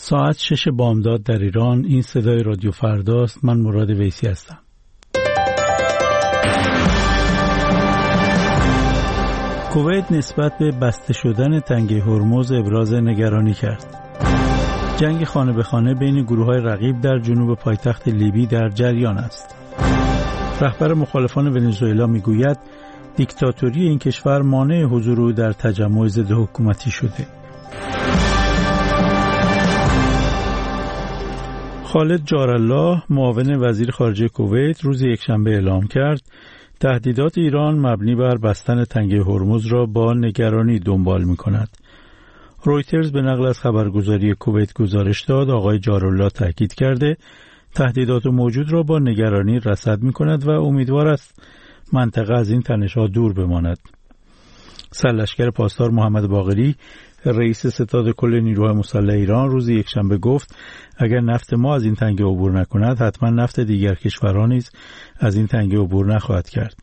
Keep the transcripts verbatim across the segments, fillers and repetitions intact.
ساعت شش بامداد در ایران. این صدای رادیو فرداست. من مراد ویسی هستم. کویت نسبت به بسته شدن تنگه هرمز ابراز نگرانی کرد. جنگ خانه به خانه بین گروه‌های رقیب در جنوب پایتخت لیبی در جریان است. رهبر مخالفان ونزوئلا میگوید دیکتاتوری این کشور مانع حضور او در تجمع ضد حکومتی شده. خالد جارالله معاون وزیر خارجه کویت روز یکشنبه اعلام کرد تهدیدات ایران مبنی بر بستن تنگه هرمز را با نگرانی دنبال می‌کند. رویترز به نقل از خبرگزاری کویت گزارش داد آقای جارالله تاکید کرده تهدیدات موجود را با نگرانی رصد می‌کند و امیدوار است منطقه از این تنش‌ها دور بماند. سرلشکر پاسدار محمد باقری رئیس ستاد کل نیروهای مسلح ایران روز یکشنبه گفت اگر نفت ما از این تنگه عبور نکند حتما نفت دیگر کشورها نیز از این تنگه عبور نخواهد کرد.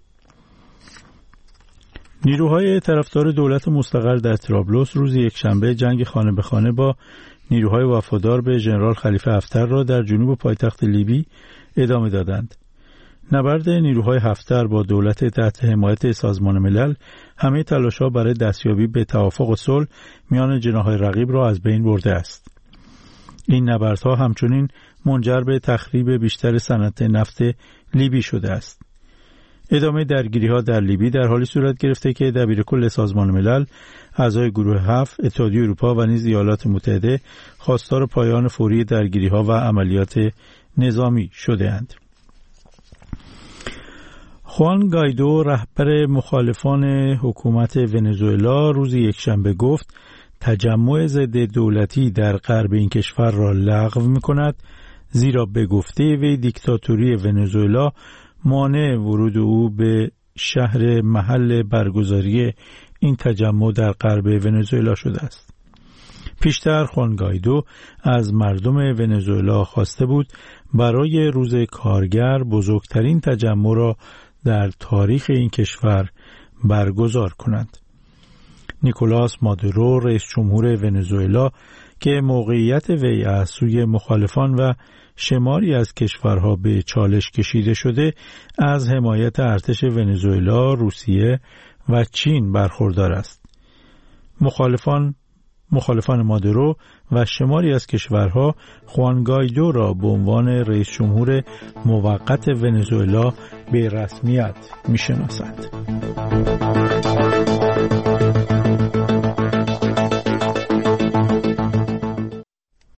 نیروهای طرفدار دولت مستقر در طرابلس روز یکشنبه جنگ خانه به خانه با نیروهای وفادار به ژنرال خلیفه حفتر را در جنوب پایتخت لیبی ادامه دادند. نبرد نیروهای حفتر با دولت تحت حمایت سازمان ملل همه تلاش‌ها برای دستیابی به توافق و صلح میان جناح‌های رقیب را از بین برده است. این نبردها همچنین منجر به تخریب بیشتر صنعت نفت لیبی شده است. ادامه درگیری‌ها در لیبی در حالی صورت گرفته که دبیرکل سازمان ملل، اعضای گروه هفت، اتحادیه اروپا و نیز ایالات متحده خواستار پایان فوری درگیری‌ها و عملیات نظامی شده‌اند. خوان گایدو رهبر مخالفان حکومت ونزوئلا روز یکشنبه گفت تجمع ضد دولتی در غرب این کشور را لغو می‌کند زیرا به گفته وی دیکتاتوری ونزوئلا مانع ورود او به شهر محل برگزاری این تجمع در غرب ونزوئلا شده است. پیشتر خوان گایدو از مردم ونزوئلا خواسته بود برای روز کارگر بزرگترین تجمع را در تاریخ این کشور برگزار کنند. نیکولاس مادورو رئیس جمهور ونزوئلا که موقعیت وی از سوی مخالفان و شماری از کشورها به چالش کشیده شده از حمایت ارتش ونزوئلا، روسیه و چین برخوردار است. مخالفان مخالفان مادورو و شماری از کشورها خوان گایدو را به عنوان رئیس جمهور موقت ونزوئلا به رسمیت می‌شناسند.